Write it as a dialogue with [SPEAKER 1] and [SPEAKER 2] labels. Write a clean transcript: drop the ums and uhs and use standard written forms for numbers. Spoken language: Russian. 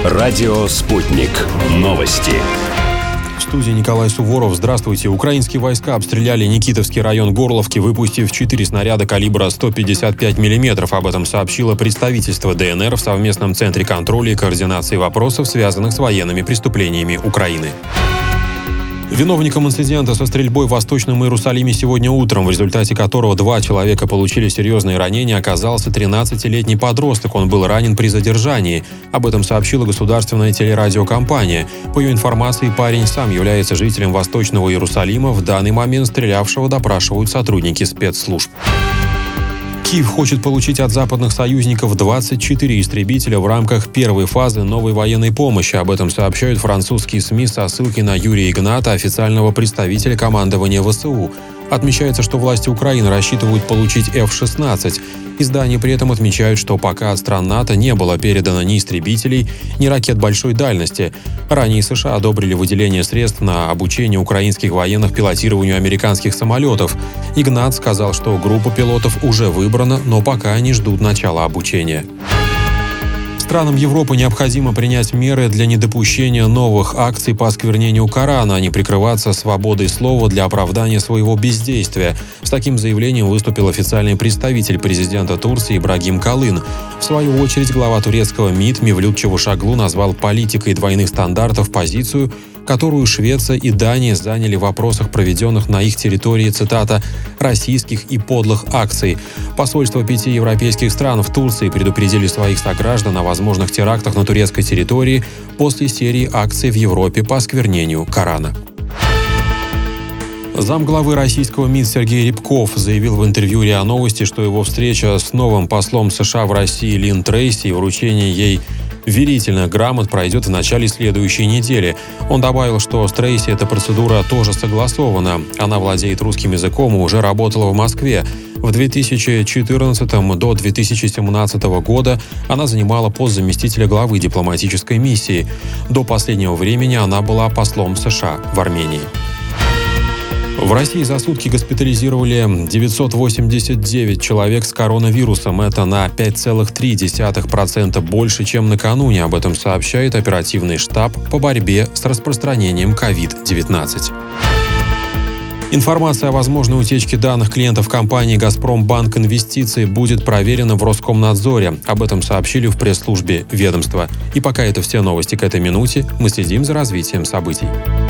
[SPEAKER 1] Радио «Спутник». Новости.
[SPEAKER 2] В студии Николай Суворов. Здравствуйте. Украинские войска обстреляли Никитовский район Горловки, выпустив 4 снаряда калибра 155 мм. Об этом сообщило представительство ДНР в совместном центре контроля и координации вопросов, связанных с военными преступлениями Украины. Виновником инцидента со стрельбой в Восточном Иерусалиме сегодня утром, в результате которого 2 человека получили серьезные ранения, оказался 13-летний подросток. Он был ранен при задержании. Об этом сообщила государственная телерадиокомпания. По ее информации, парень сам является жителем Восточного Иерусалима. В данный момент стрелявшего допрашивают сотрудники спецслужб. Киев хочет получить от западных союзников 24 истребителя в рамках первой фазы новой военной помощи. Об этом сообщают французские СМИ со ссылкой на Юрия Игната, официального представителя командования ВСУ. Отмечается, что власти Украины рассчитывают получить F-16. Издания при этом отмечают, что пока от стран НАТО не было передано ни истребителей, ни ракет большой дальности. Ранее США одобрили выделение средств на обучение украинских военных пилотированию американских самолетов. Игнат сказал, что группа пилотов уже выбрана, но пока они ждут начала обучения. Странам Европы необходимо принять меры для недопущения новых акций по осквернению Корана, а не прикрываться свободой слова для оправдания своего бездействия. С таким заявлением выступил официальный представитель президента Турции Ибрагим Калын. В свою очередь, глава турецкого МИД Мевлют Чавушоглу назвал политикой двойных стандартов позицию, которую Швеция и Дания заняли в вопросах проведенных на их территории, цитата, «российских и подлых акций». Посольства 5 европейских стран в Турции предупредили своих сограждан о возможных терактах на турецкой территории после серии акций в Европе по осквернению Корана. Замглавы российского МИД Сергей Рябков заявил в интервью РИА Новости, что его встреча с новым послом США в России Лин Трейси и вручение ей верительных грамот пройдет в начале следующей недели. Он добавил, что с Трейси эта процедура тоже согласована. Она владеет русским языком и уже работала в Москве. В 2014 до 2017 года она занимала пост заместителя главы дипломатической миссии. До последнего времени она была послом США в Армении. В России за сутки госпитализировали 989 человек с коронавирусом. Это на 5,3% больше, чем накануне. Об этом сообщает оперативный штаб по борьбе с распространением COVID-19. Информация о возможной утечке данных клиентов компании «Газпромбанк Инвестиции» будет проверена в Роскомнадзоре. Об этом сообщили в пресс-службе ведомства. И пока это все новости к этой минуте, мы следим за развитием событий.